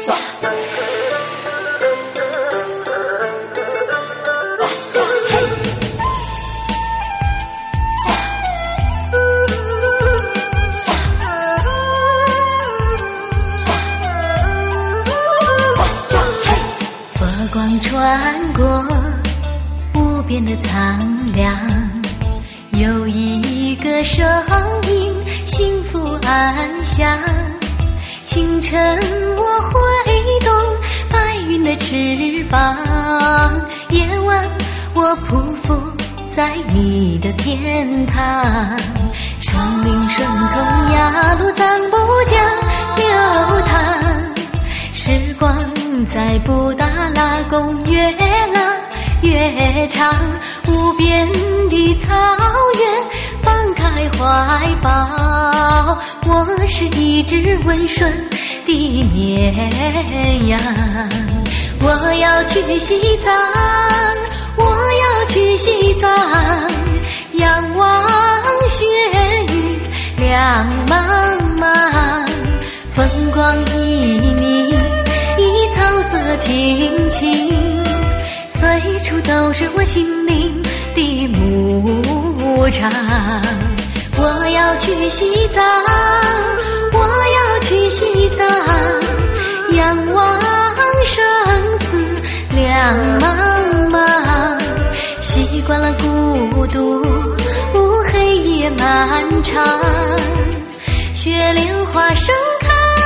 穿过无边的苍凉，有一个声音，幸福安详。清晨我挥动白云的翅膀，夜晚我匍匐在你的天堂。生命顺从雅鲁藏布江流淌，时光在布达拉宫越拉越长，无边的草原放开怀抱，我是一只温顺的绵羊。我要去西藏，我要去西藏，仰望雪域亮茫茫，风光旖旎，草色青青，随处都是我心灵的牧场。我要去西藏，我要去西藏，仰望生死两茫茫，习惯了孤独，黑夜漫长，雪莲花盛开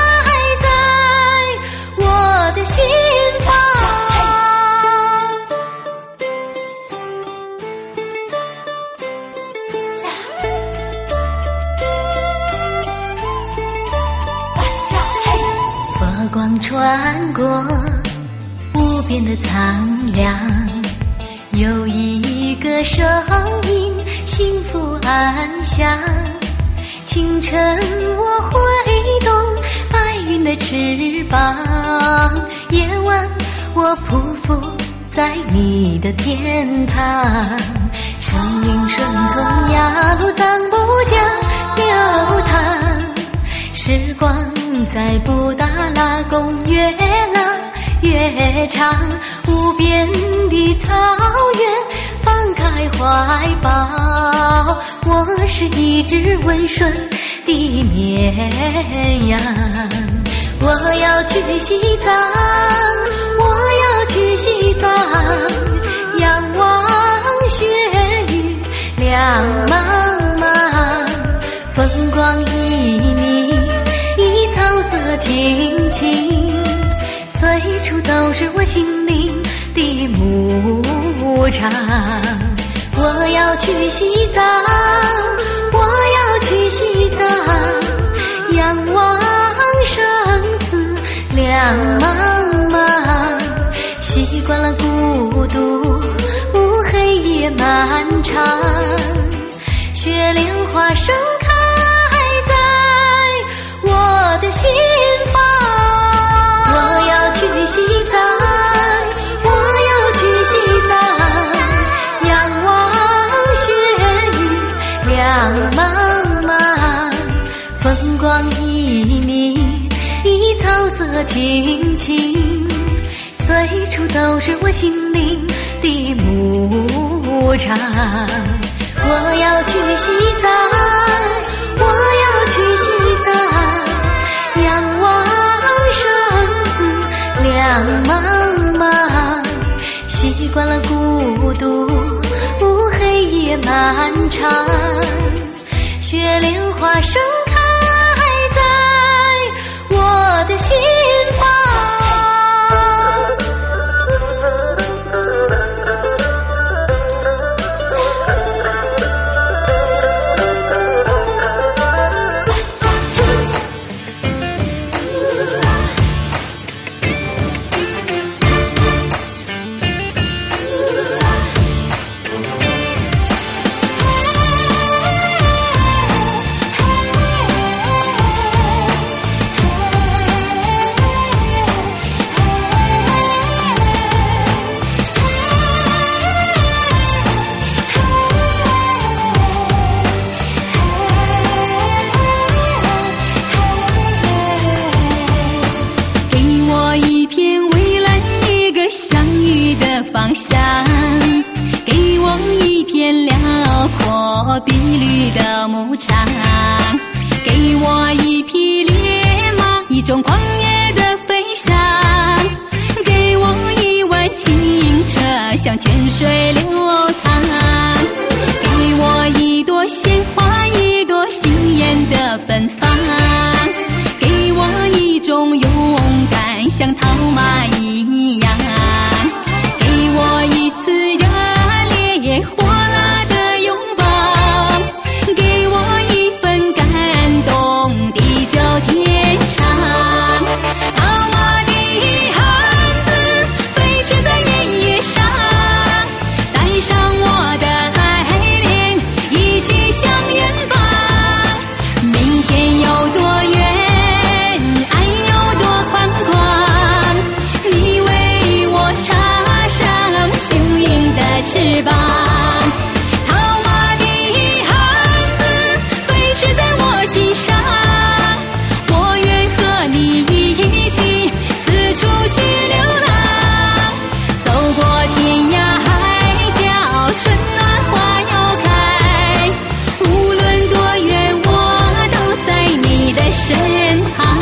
我的心房。佛光穿过无边的苍凉，有一个声音，幸福安详。清晨我挥动白云的翅膀，夜晚我匍匐在你的天堂。生命顺从雅鲁藏布江流淌，时光在布达拉宫越拉越长，无边的草原放开怀抱，我是一只温顺的绵羊。我要去西藏，我要去西藏，仰望雪域亮茫茫，风光旖旎，草色青青，随处都是我心灵的牧场。我要去西藏，我要去西藏，仰望生死两茫茫，习惯了孤独，黑夜漫长，雪莲花盛开在我的心房。我要去西藏，我要去西藏，仰望雪域亮茫茫，风光旖旎，草色青青，随处都是我心灵的牧场。我要去西藏，我要去西藏，仰望生死两茫茫，习惯了孤独，黑夜漫长，雪莲花盛开在我的心房。 牧场，给我一匹烈马，一种狂野的飞翔，给我一碗清澈，像泉水流淌，给我一朵鲜花，一朵惊艳的芬芳，给我一种勇敢，像套马一样，给我一次热烈火辣的拥抱，给我一份感动，地久天长。套马的汉子飞驰在原野上，带上我的爱恋，一起向远方。明天有多远，爱有多宽广，你为我插上雄鹰的翅膀。套马的汉子飞驰在我心上，我愿和你一起四处去流浪，走过天涯海角，春暖花又开，无论多远我都在你的身旁。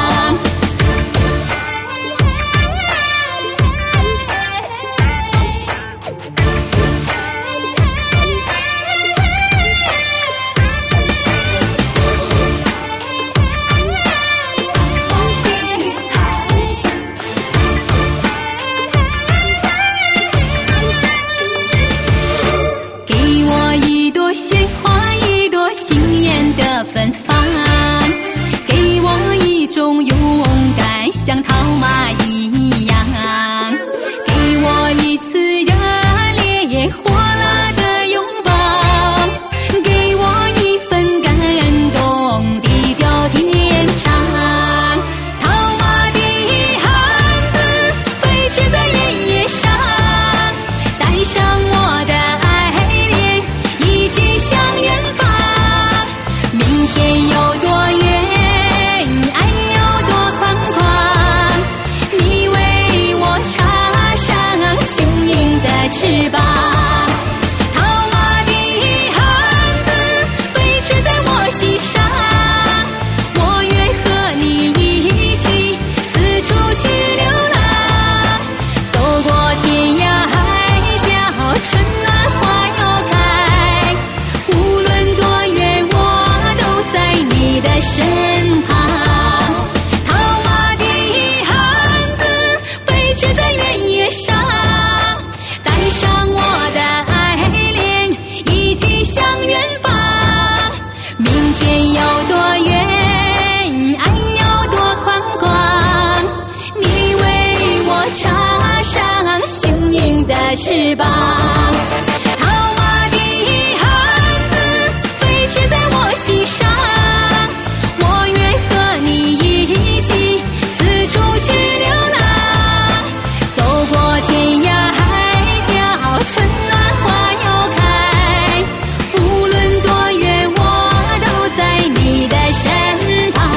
给我一朵鲜花，一朵惊艳的芬芳，给我一种勇敢，像套马一样，给我一次热烈火辣的拥抱，给我一份感动，地久天长。套马的汉子飞驰在原野上，带上我的爱恋，一起向远方。明天有多远，爱有多宽广，你为我插上雄鹰的翅膀。套马的汉子飞驰在我心上，我愿和你一起四处去流浪，走过天涯海角，春暖花又开，无论多远我都在你的身旁。套马的汉子飞驰在原野上，带上我的爱恋，一起向远方。明天有多远，爱有多宽广，你为我插上雄鹰的翅膀。套马的汉子飞驰在我心上，我愿和你一起四处去流浪，走过天涯海角，春暖花又开，无论多远我都在你的身旁。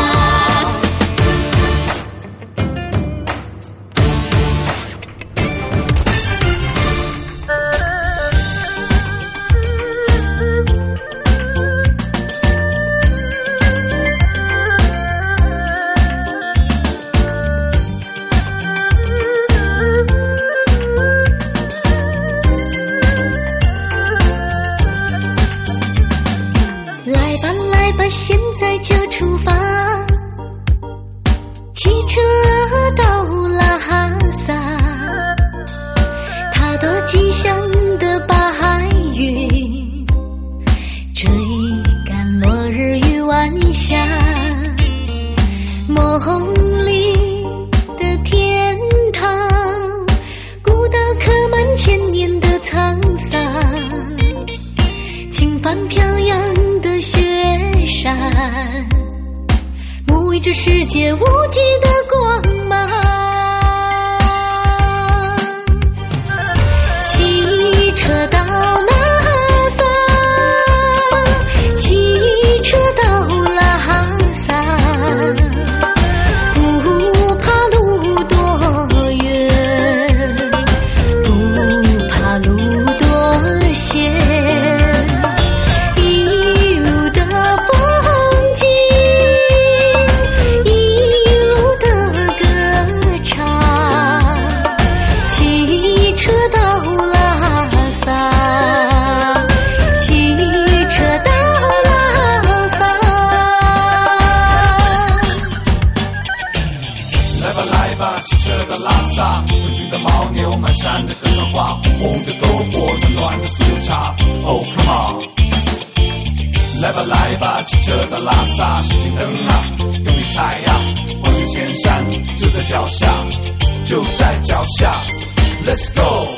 来吧来吧，现在就出发，汽车到拉哈萨，它多吉祥的白云，追赶落日与晚霞，梦里的天堂，古道刻满千年的沧桑，轻帆飘扬的雪山，沐浴着世界无际的光芒。汽车到拉萨，汽车到拉萨，不怕路多远，不怕路多险，一路的吧，汽车的拉萨，纯净的牦牛，满山的格桑花，红红的篝火，暖暖的酥油茶。Oh come on， 来吧来吧，汽车的拉萨，时间灯啊，用力踩呀，万水千山就在脚下，就在脚下。Let's go。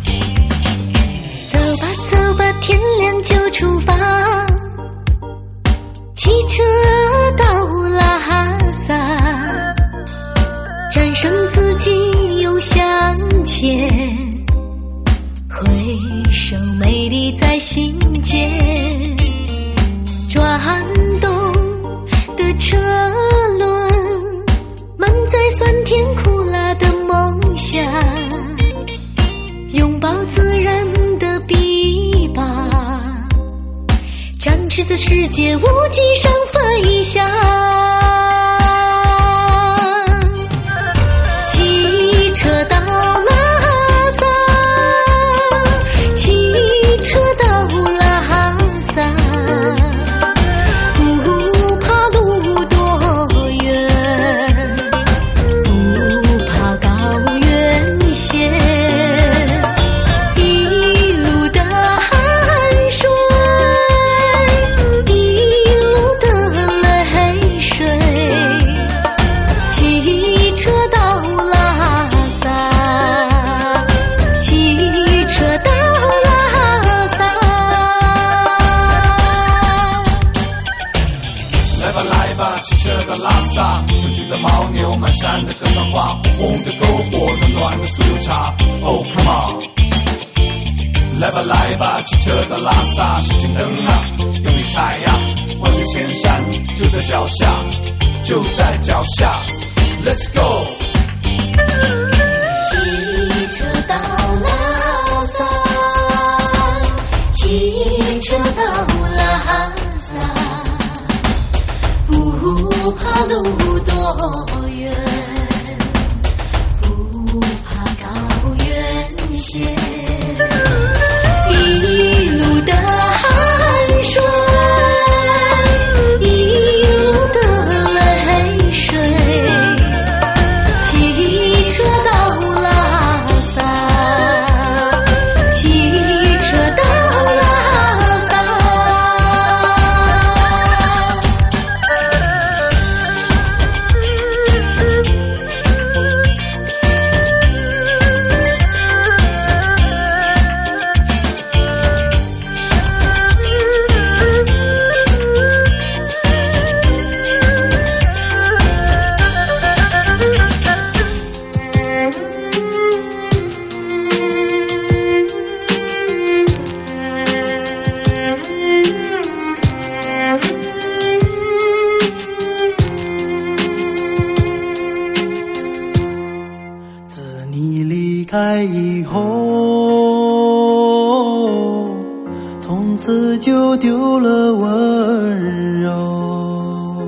走吧走吧，天亮就出发，汽车到拉萨，战胜自己又向前，回首美丽在心间，转动的车轮满载酸甜苦辣的梦想，拥抱自然的臂膀，展翅在世界无际上飞翔。汽车到拉萨，汽车到拉萨，不怕路多远，不怕高原险，一路的汗水，一路的泪水，汽车到拉萨，汽车到拉萨。 来吧来吧，汽车到拉萨，纯净的牦牛，满山的格桑花，红红的篝火，暖暖的酥油茶。Oh come on， 来吧来吧，汽车到拉萨，时间灯啊，用力踩呀，万水千山就在脚下，就在脚下。Let's go。 汽车到拉萨，汽车到拉萨，不怕路多远，不怕高原险，一路的汗水，一路的泪水，汽车到拉萨，汽车到拉萨。 自你离开以后，从此就丢了温柔，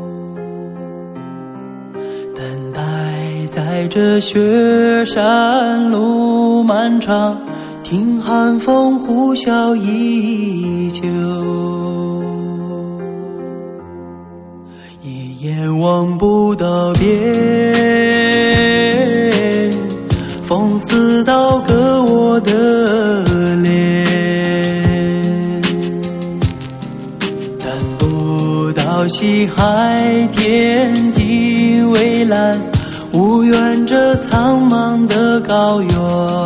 等待在这雪山路漫长，听寒风呼啸依旧，一眼望不到边，风似刀割我的脸，等不到西海天际蔚蓝，无缘这苍茫的高原。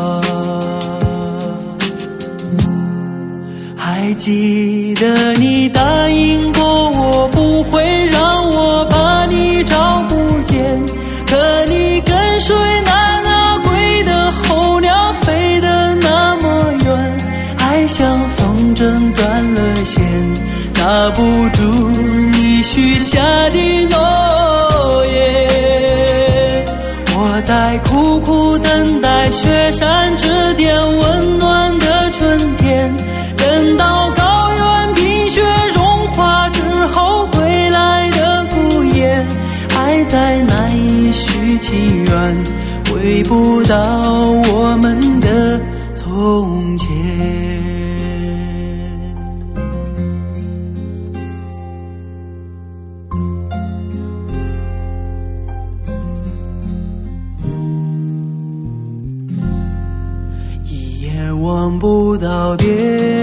还记得你答应过我，不会让我把你找不见，可你跟随那归的候鸟飞得那么远，爱像风筝断了线，拿不住你许下的诺言。我在苦苦等待雪山之巅温暖的春天，等到高原冰雪融化之后归来的孤雁，还在难以续情缘，回不到我们的从前。 望不到边，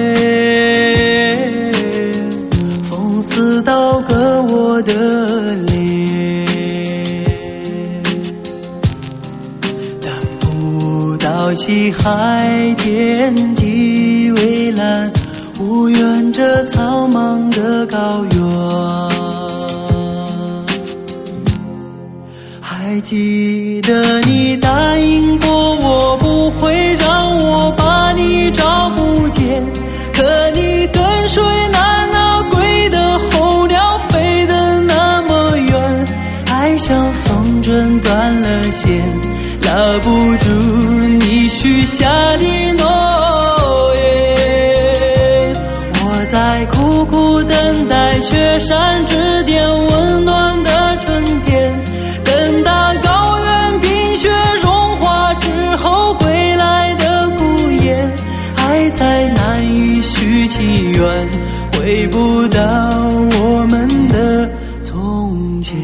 风似刀割我的脸，等不到西海天际蔚蓝，无缘这苍茫的高原。还记得你答应过我不会让我把你找不见，可你跟随那归的候鸟飞得那么远，爱像风筝断了线，拉不住你许下的诺言。我在苦苦等待雪山之巅温暖的春天，等待高原冰雪融化之后归来的孤雁，爱在难以续起缘，回不到我们的从前。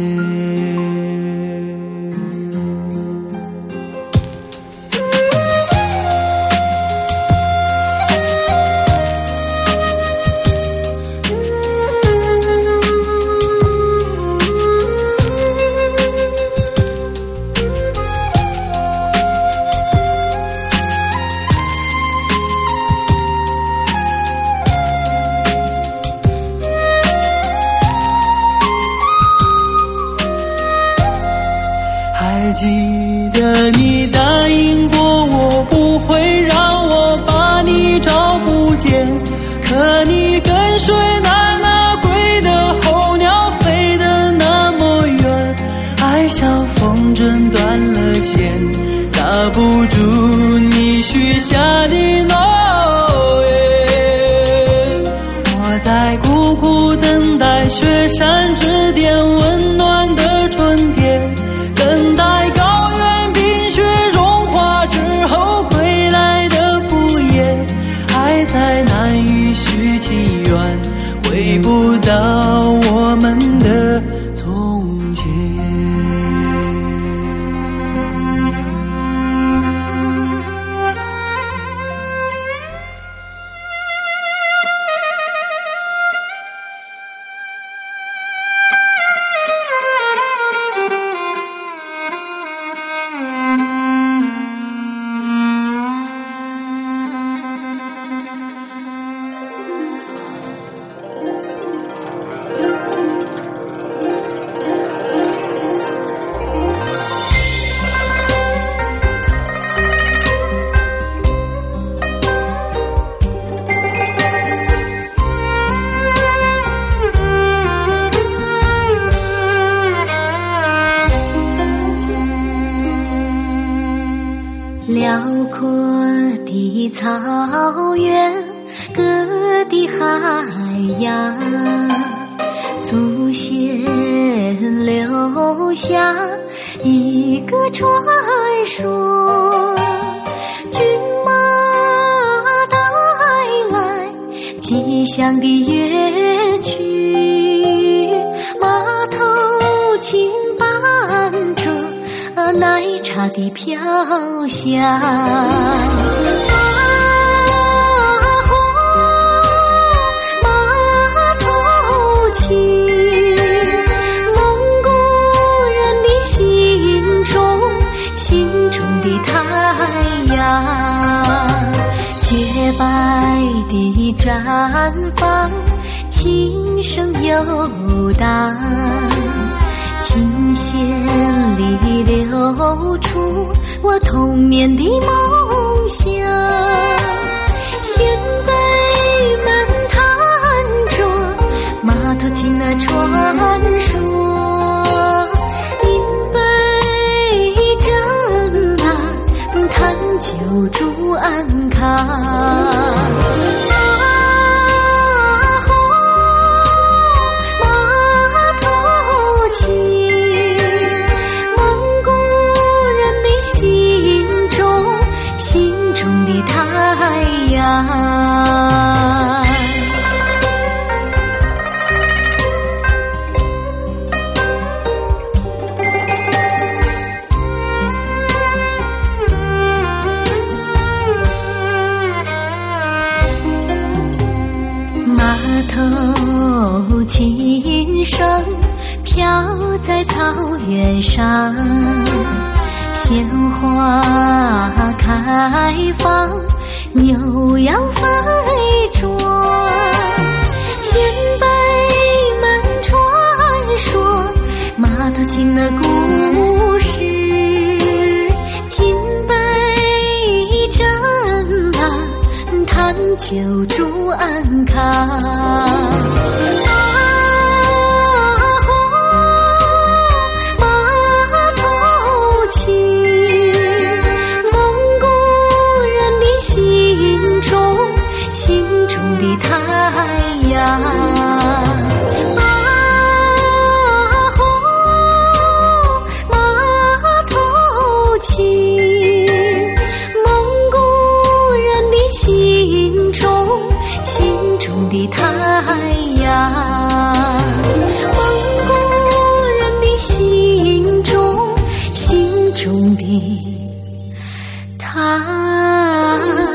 还记得你答应过我不会让我把你找不见，可你跟随那归的候鸟飞得那么远，爱像风筝断了线，拉不住你许下的诺言。我在苦苦等待雪山之巅温暖的春天，等待高原冰雪融化之后归来的孤雁，爱在难以续起缘，回不到我们的从前。 辽阔的草原，各地海洋，祖先留下一个传说，骏马带来吉祥的乐曲，马头琴伴着奶茶的飘香，马红马头琴，蒙古人的心中的太阳，洁白的绽放，琴声游荡，琴弦里流出我童年的梦想，先辈们弹着马头琴的传说，因为真郎弹就祝安康。心中的太阳， 原上，鲜花开放，牛羊飞转，先辈们传说马头琴的故事，今辈正蓝探究诸安康。太阳，马头琴，蒙古人的心中的太阳，蒙古人的心中的太阳。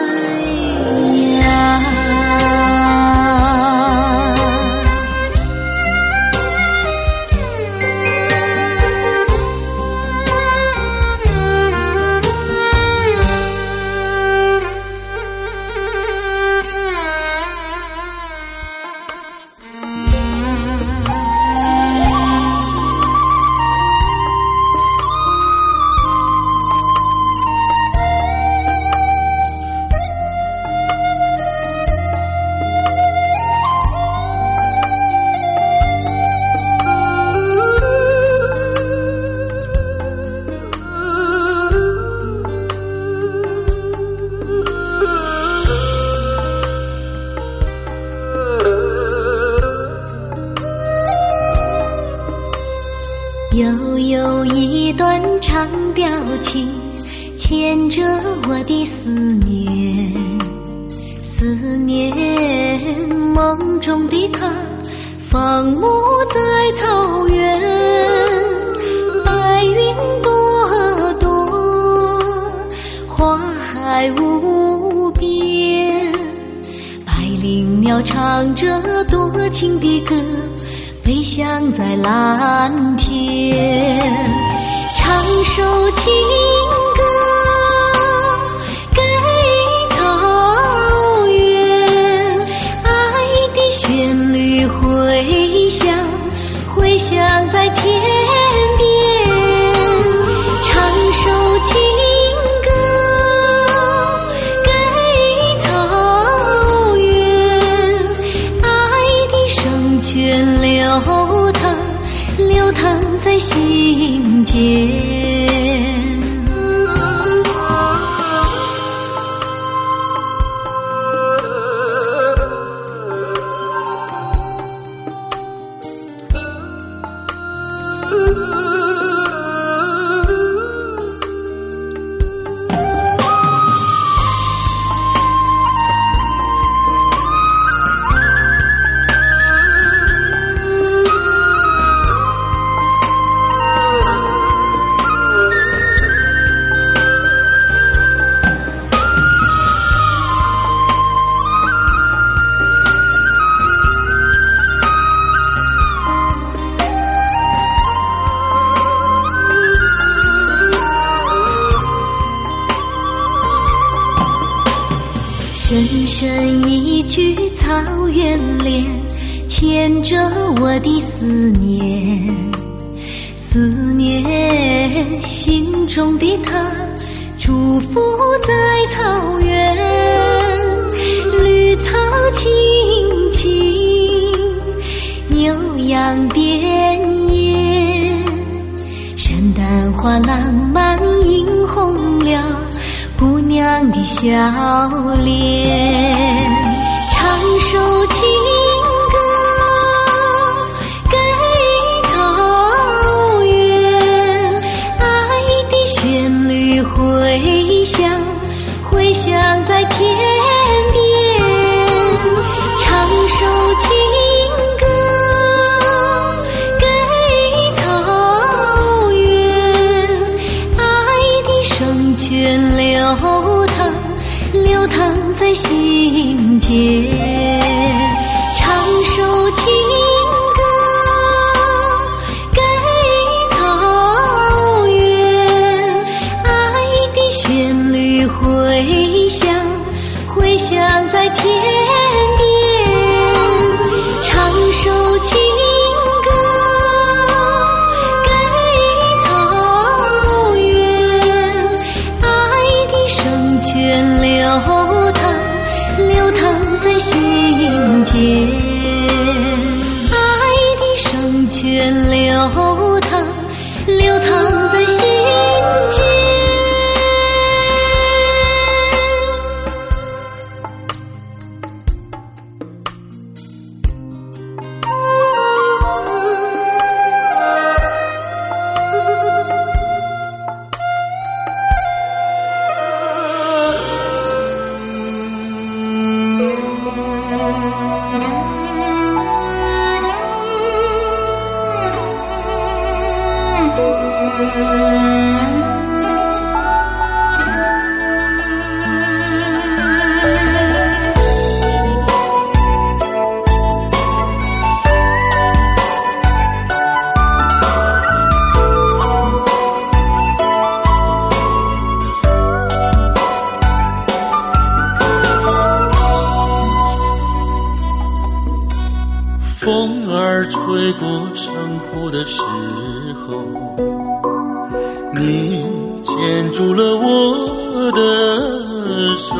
有一段长调情，牵着我的思念，思念梦中的他，放牧在草原，白云朵朵，花海无边，百灵鸟唱着多情的歌，飞翔在蓝天，唱首情歌给草原，爱的旋律回响在天边，唱首情歌给草原，爱的圣泉流淌在心间。深深一句草原恋，牵着我的思念，思念心中的他，祝福在草原，绿草青青，牛羊遍野，山丹花浪漫映红了姑娘的笑脸，唱首情歌给草原，爱的旋律回响在天边，唱首情歌给草原，爱的圣泉流淌在心间，唱首情歌给草你牵住了我的手，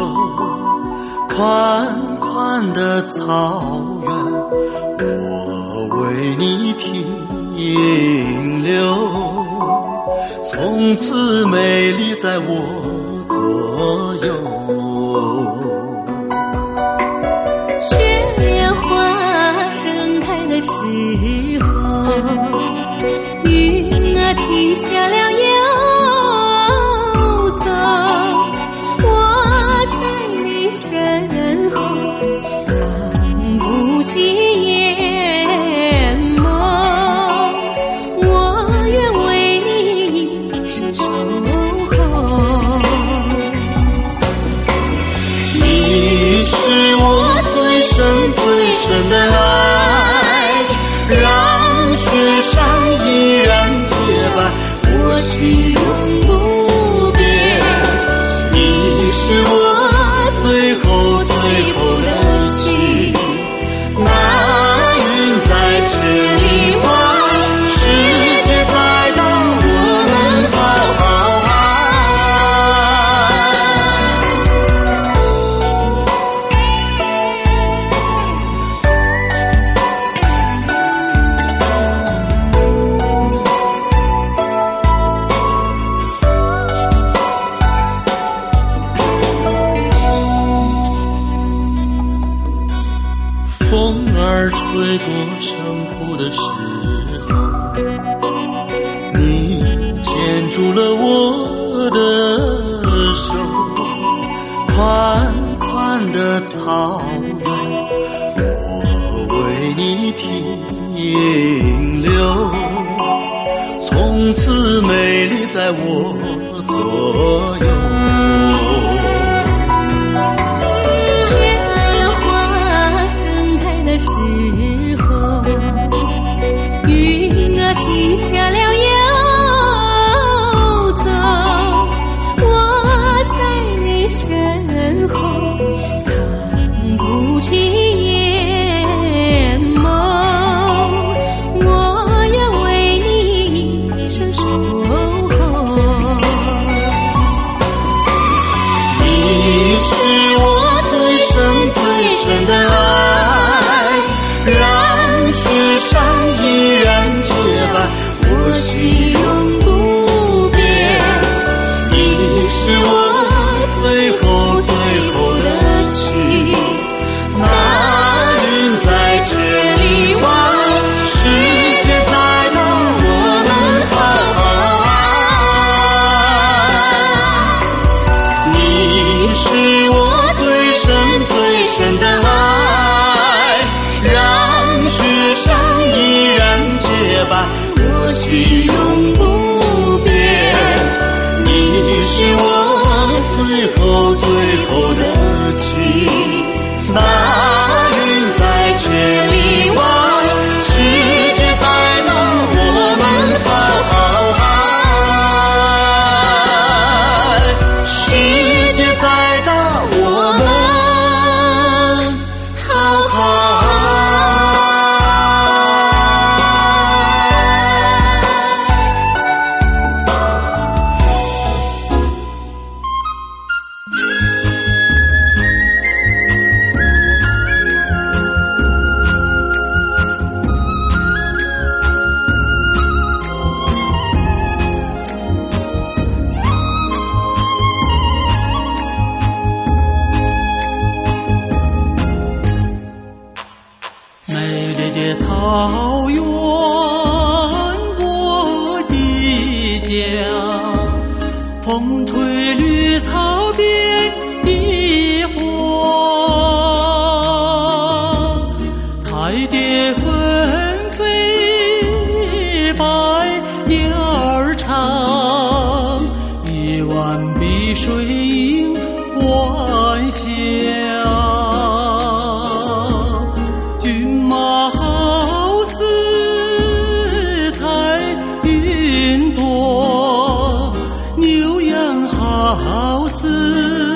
宽宽的草原，我为你停留，从此美丽在我左右。 雪花盛开的时候，云儿停下了游走，我在你身后看不起眼眸，我愿为你伸手候。 你是我最深最深的爱，让雪山依然洁白，我心永不变。你是我最后最后的情，那云在千里外，世界在等我们好好爱。风儿吹过山谷的时候，你牵住了我的手，宽宽的草原，我为你停留，从此美丽在我左右。 时候，云儿停下了游走，我在你身后看不起眼眸，我愿为你伸手候。 你是我最深最深的爱，让雪山依然洁白，我心永不变。你是我最后最后的情，那云在千里外，世界在等我们好好爱。你是我最深最深的爱，让雪山依然洁白，我心永不变。你是我最后最后的情，那云在千里外，世界在等我们好好爱，世界在等我们好好爱。 美丽的草原，我的家，风吹绿草边的花，彩蝶纷飞，百鸟儿唱，一湾碧水映晚霞。骏马好似彩云朵，牛羊好似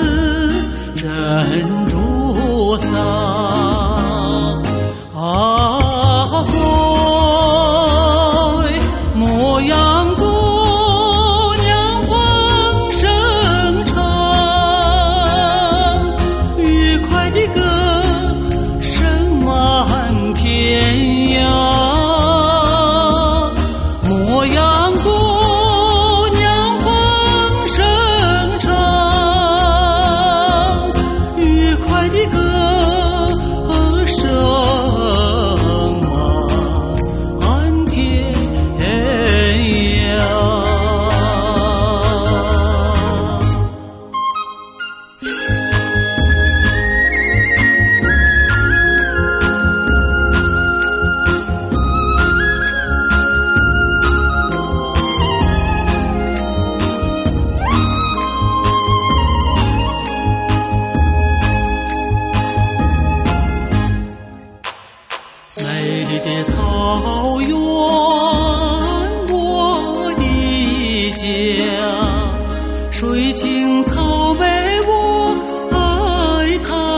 水青草莓我爱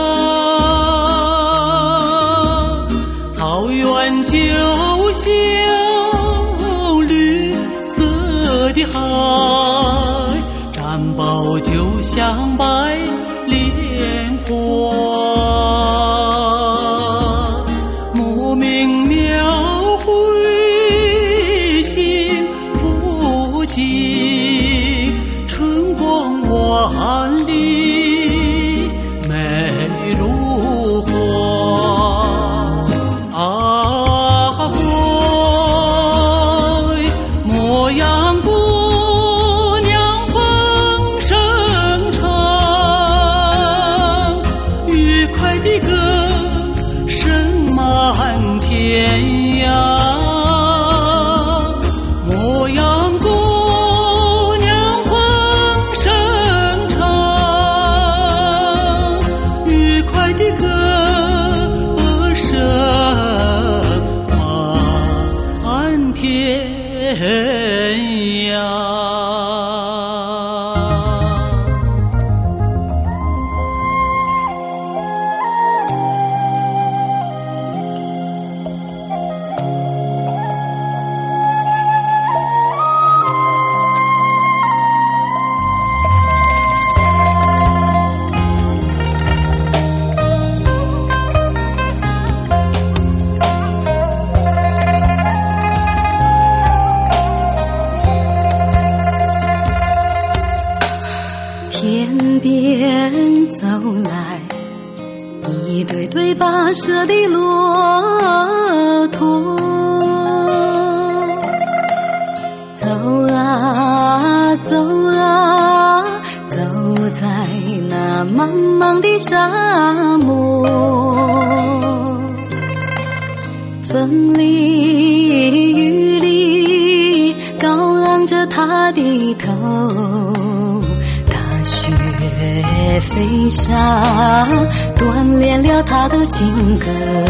它，草原就像绿色的海，毡包就像白莲花，莫名描绘幸福景，春光万里美如画。啊嗨，牧羊姑娘风声长，愉快的歌声满天涯。牧羊姑娘风声长，愉快的歌声满天涯。 天边走来一对对跋涉的骆驼，走啊走啊，走在那茫茫的沙漠，风里雨里高昂着他的头，雪飞沙锻炼了他的性格，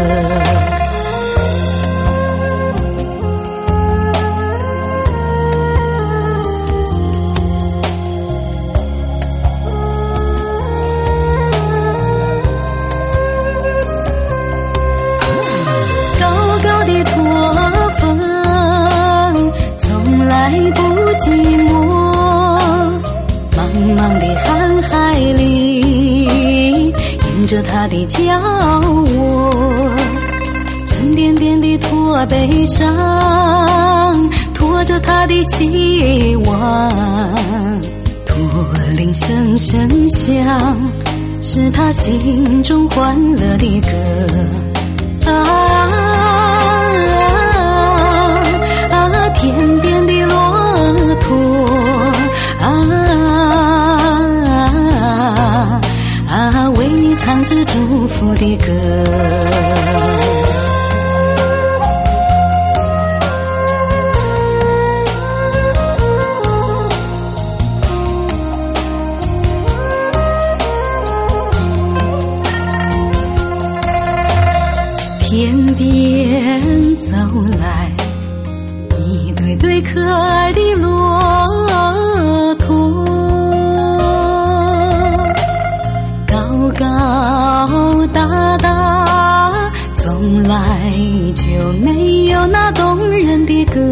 高高的驼峰从来不寂寞，茫茫的瀚海里迎着他的脚窝，沉甸甸的驼背上驮着他的希望，驼铃声声响，是他心中欢乐的歌。天边的骆驼为你唱着祝福的歌。天边走来一对对可爱的骆驼，高高大大，从来就没有那动人的歌，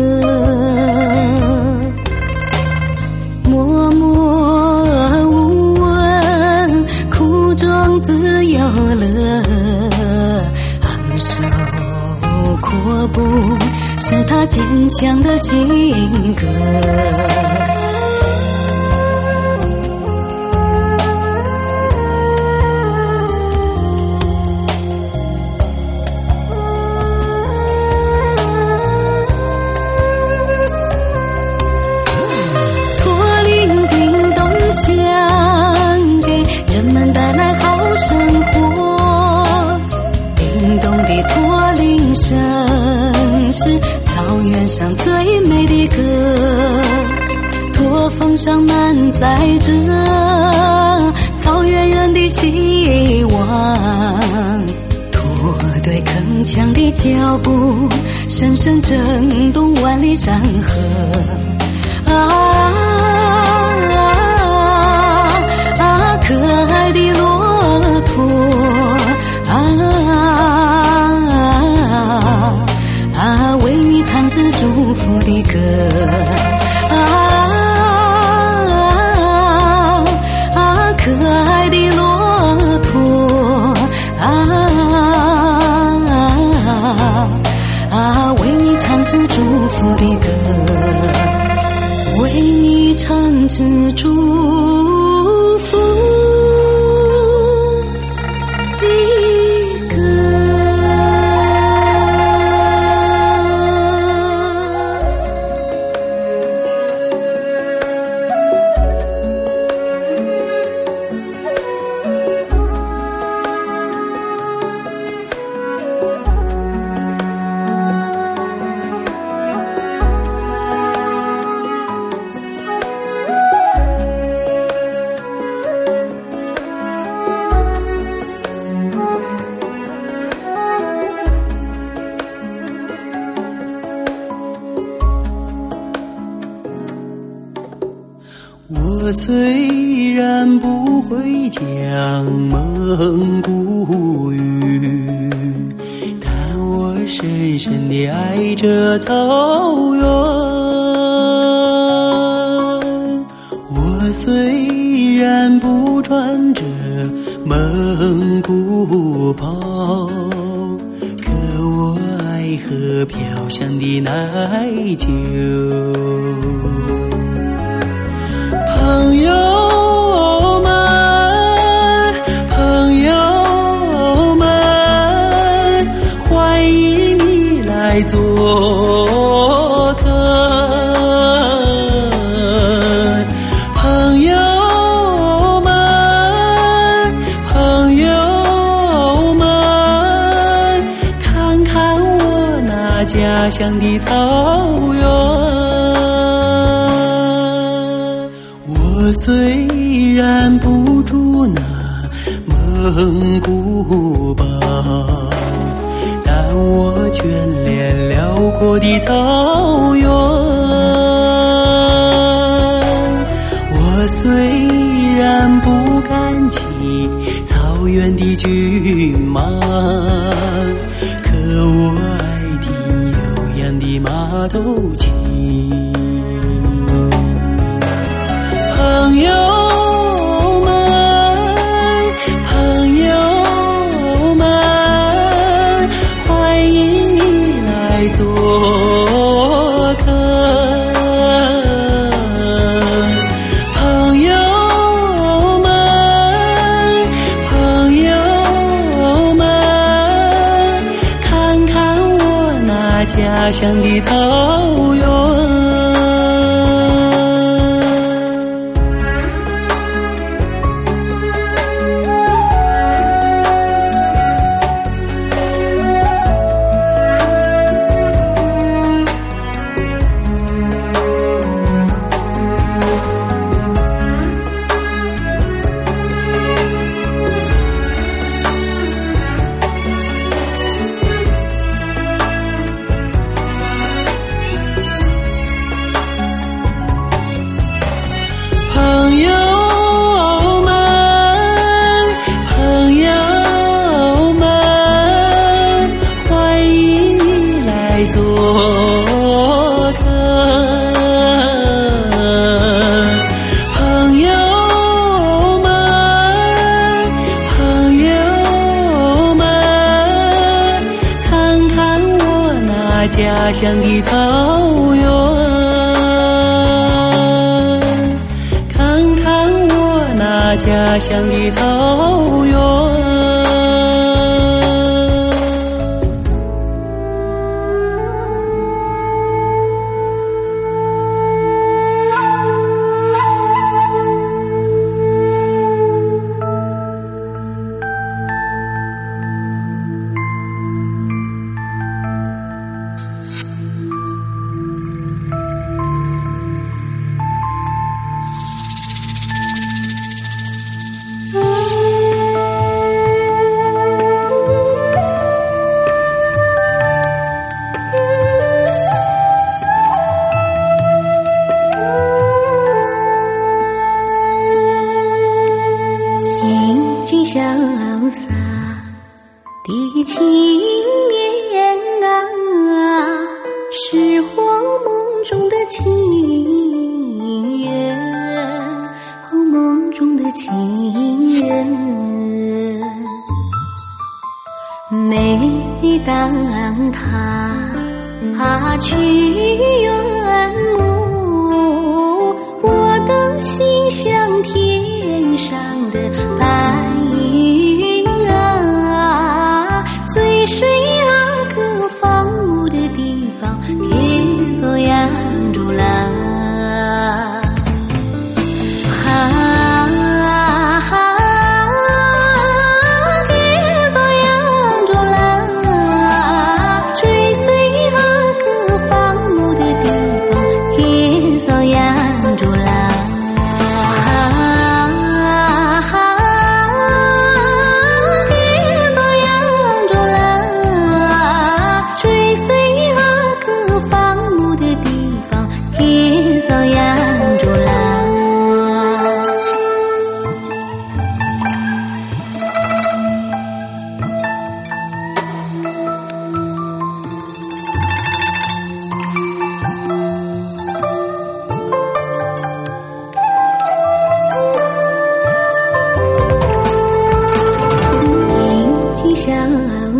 默默无闻，苦中自有乐，昂首阔步是他坚强的性格。驼铃叮咚响，给人们带来好生活，叮咚的驼铃声是草原上最美的歌，驼峰上满载着草原人的希望，驼队铿锵的脚步声声震动万里山河。 赐祝福的歌。 我虽然不会讲蒙古语，但我深深地爱着草原。我虽然不穿着蒙古袍，可我爱喝飘香的奶酒。朋友们，朋友们，欢迎你来做客。朋友们，朋友们，看看我那家乡的草原。我虽然不住那蒙古包，但我眷恋辽阔的草原。我虽然不敢骑草原的骏马，可我爱听悠扬的马头琴。朋友们，朋友们，欢迎你来做客。朋友们，朋友们，看看我那家乡的草原。朋友们，朋友们，欢迎你来做客。朋友们，朋友们，看看我那家乡的草原。家乡的草原。 潇洒的青年啊，是我梦中的情人，哦，梦中的情人。每当他去远暮，我的心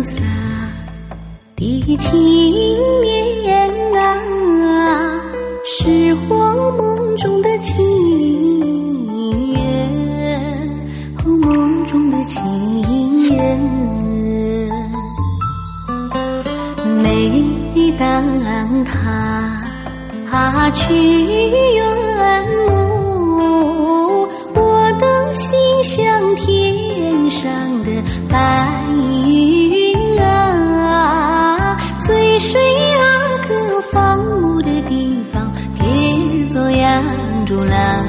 洒的情念啊，是我梦中的情缘，梦中的情人。每当他去远目，我的心像天上的白云啊，随水而歌放牧的地方，铁作养猪郎。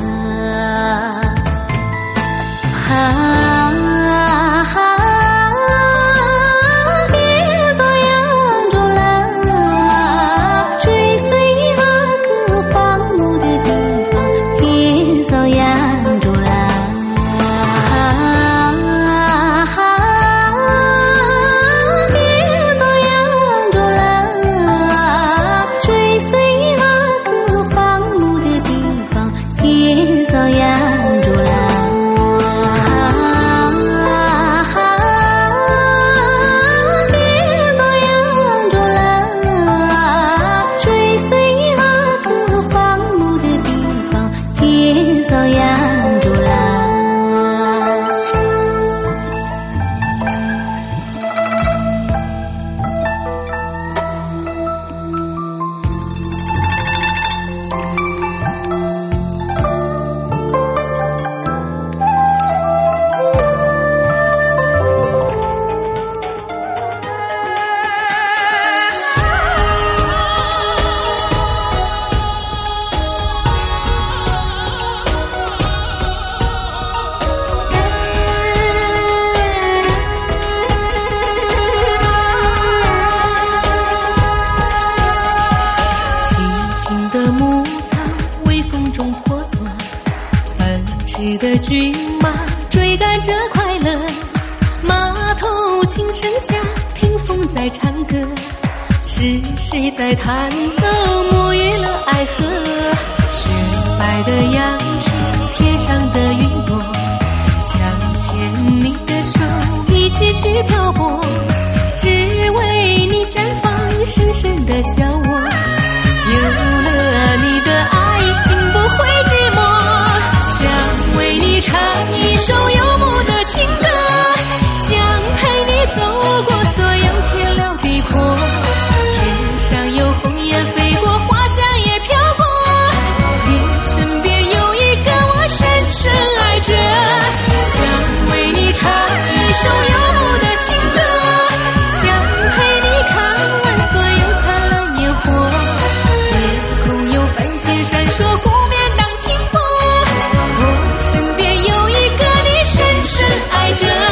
的骏马追赶着快乐，马头琴声下，听风在唱歌，是谁在弹奏沐浴了爱河？雪白的羊群，天上的云朵，想牵你的手一起去漂泊，只为你绽放深深的小窝。有了你的爱，心不会寂寞，想为你唱一首游牧的情歌，想陪你走过所有天辽地阔，天上有鸿雁飞过，花香也飘过，你身边有一个我深深爱着，想为你唱一首游牧的情歌，想陪你看完所有灿烂烟火，夜空有繁星闪烁，湖面荡清波，我身边有一个你深深爱着。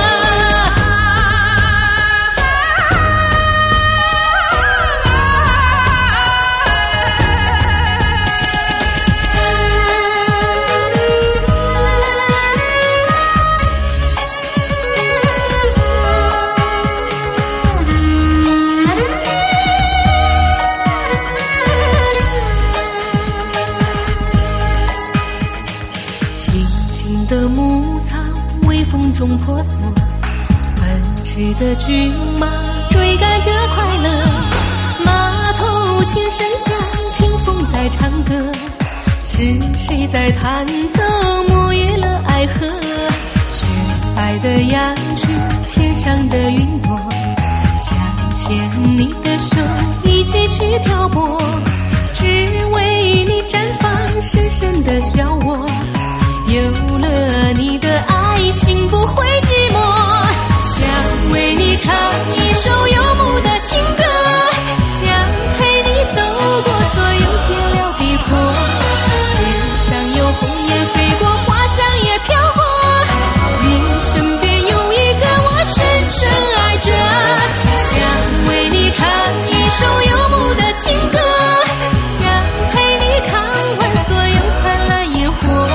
的牧草微风中婆娑，奔驰的骏马追赶着快乐，马头琴声下，听风在唱歌，是谁在弹奏沐浴了爱河？雪白的羊群，天上的云朵，想牵你的手一起去漂泊，只为你绽放深深的小窝。有了你的爱，心不会寂寞，想为你唱一首游牧的情歌，想陪你走过所有天辽地阔，天上有鸿雁飞过，花香也飘过，你身边有一个我深深爱着，想为你唱一首游牧的情歌，想陪你看完所有灿烂烟火，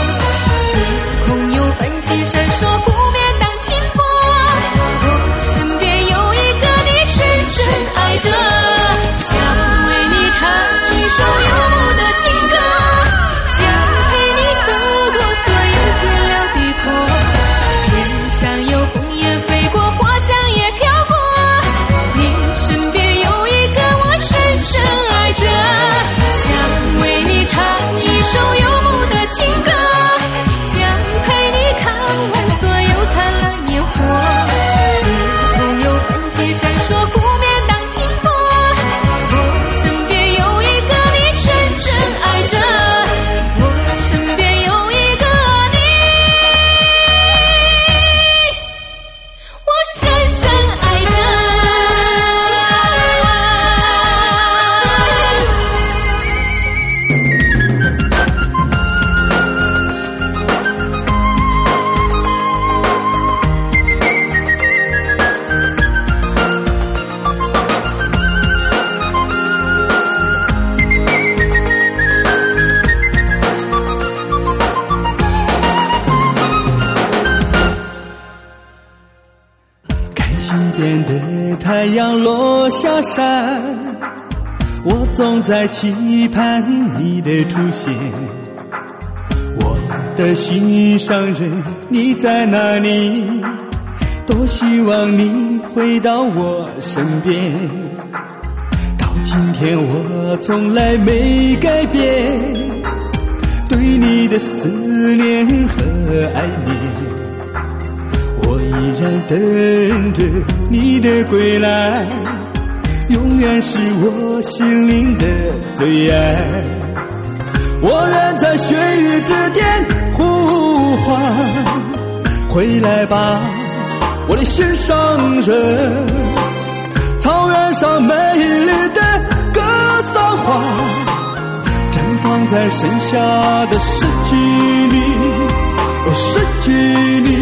太阳落下山，我总在期盼你的出现。我的心上人，你在哪里？多希望你回到我身边。到今天我从来没改变对你的思念和爱恋，我依然等着你的归来，永远是我心灵的最爱。我人在血雨之间呼唤，回来吧我的心上人，草原上美丽的格桑花绽放在盛夏的四季里，四季里，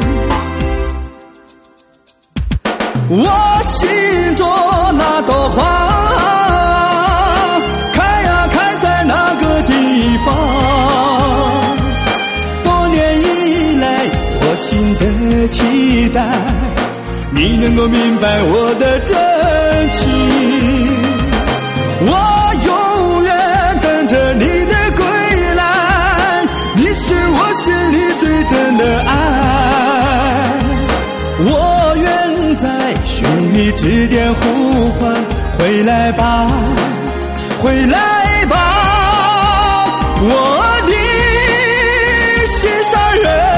我心中那朵花开呀开在那个地方，多年以来我心的期待，你能够明白我的真情，我永远等着你的归来，你是我心里最真的爱，我愿在血雨之间呼唤，回来吧回来吧我的心上人。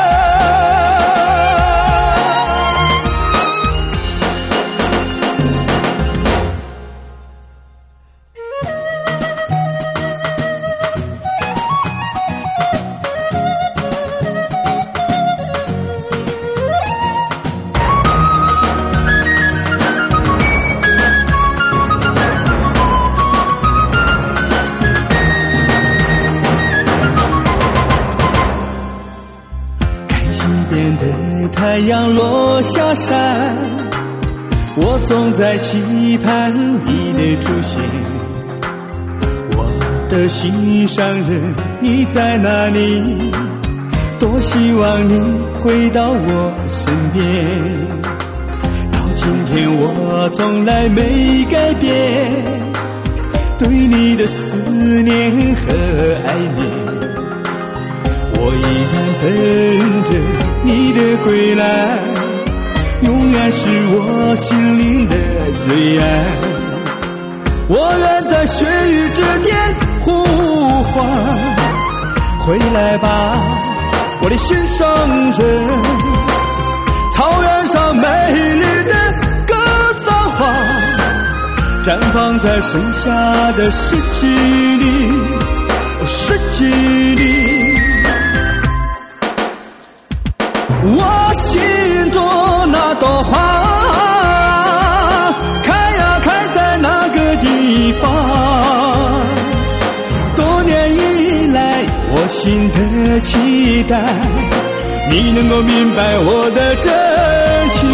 太阳落下山，我总在期盼你的出现，我的心上人，你在哪里？多希望你回到我身边。到今天我从来没改变对你的思念和爱恋，我依然等着你的归来，永远是我心灵的最爱，我愿在血雨之间呼唤，回来吧我的心上人，草原上美丽的格桑花绽放在盛夏的四季里，四季里，我心中那朵花开呀开在那个地方，多年以来我心的期待，你能够明白我的真情，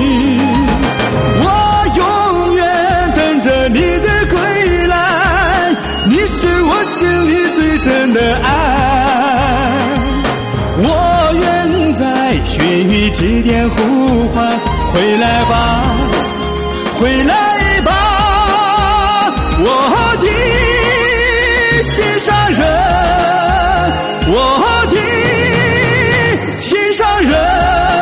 我永远等着你的归来，你是我心里最真的爱，我愿在血雨之间呼唤，回来吧回来吧我的心上人，我的心上人。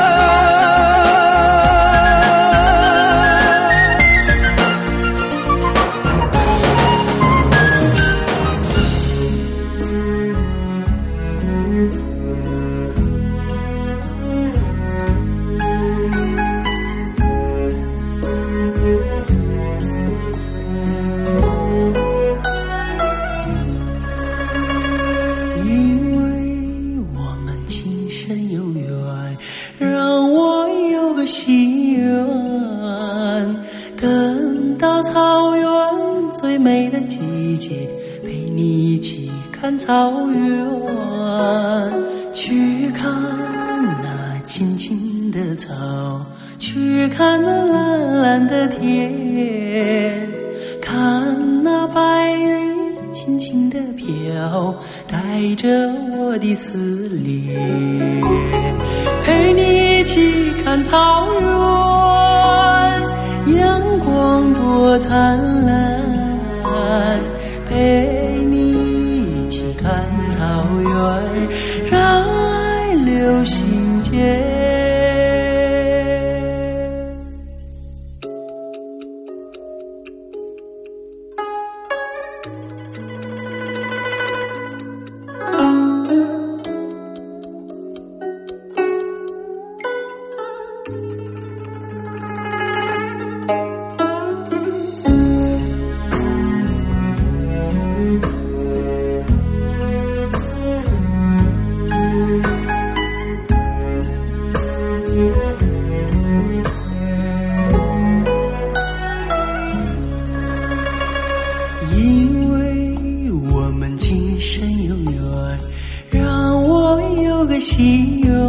草原，去看那青青的草，去看那蓝蓝的天，看那白云轻轻地飘，带着我的思念，陪你一起看草原， 流行间。因为我们今生有缘，让我有个心愿，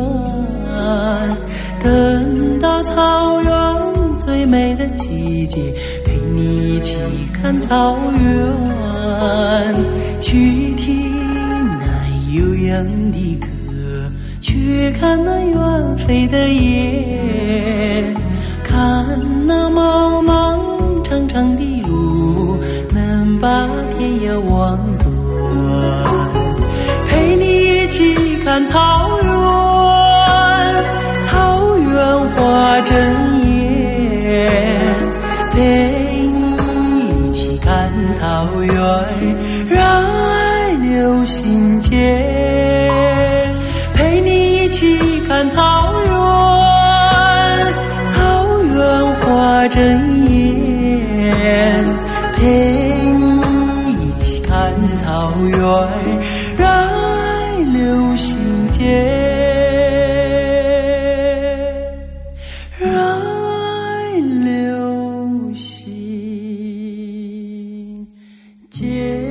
等到草原最美的季节，陪你一起看草原，去听那悠扬的歌，去看那远飞的雁，看那茫茫长长的路，能把天涯望断，陪你一起看草原，草原花争艳，陪你一起看草原，让爱流心间，陪你一起看草原，草原花争艳，陪你一起看草原，让爱流心间，让爱流心间。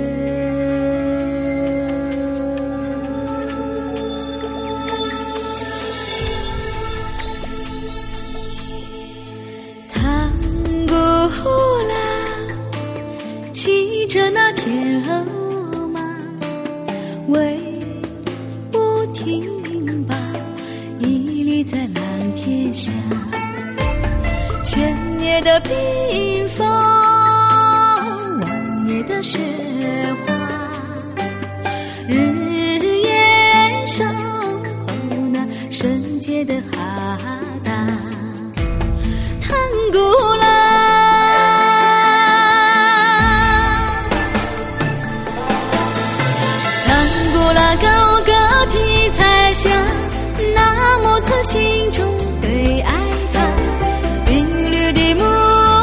骑着那天鹅马，为我听吧，屹立在蓝天下。千年的冰封，万年的雪花，日夜守候那圣洁的哈达，唐古拉。高歌披彩霞，那莫测心中最爱他，韵律的目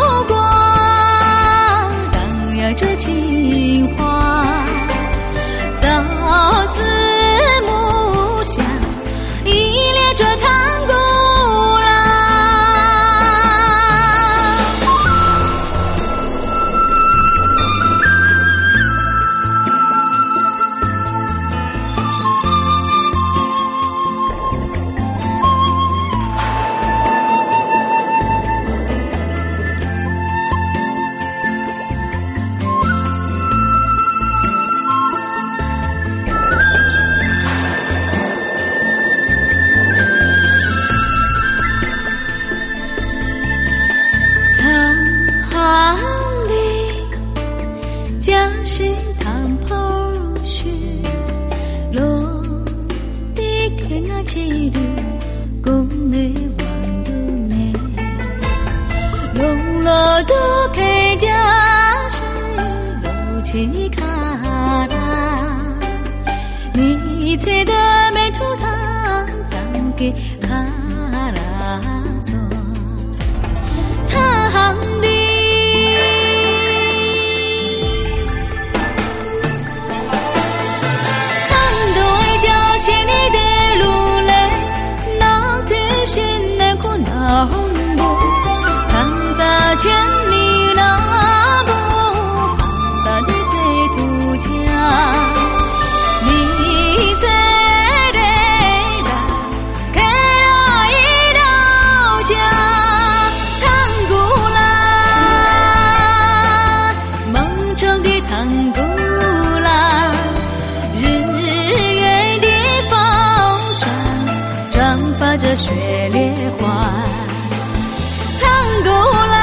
光荡漾着情话，朝思暮想，依恋着唐古拉。家是唐跑去，落地看那起路，宫内望都内，龙落都开家是路起卡拉，你猜的没出场，咱给卡拉走，唐的。心里的路来，那真是难过难过，看在千里那波，看在的最土家，你在的啦，开了一道家，唐古拉，梦中的唐古拉。发着雪莲花，唐古拉，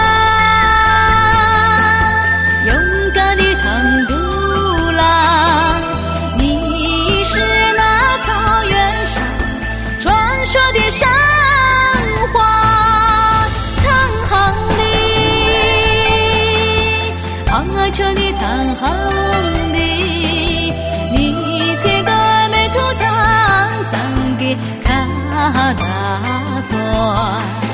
勇敢的唐古拉，你是那草原上传索。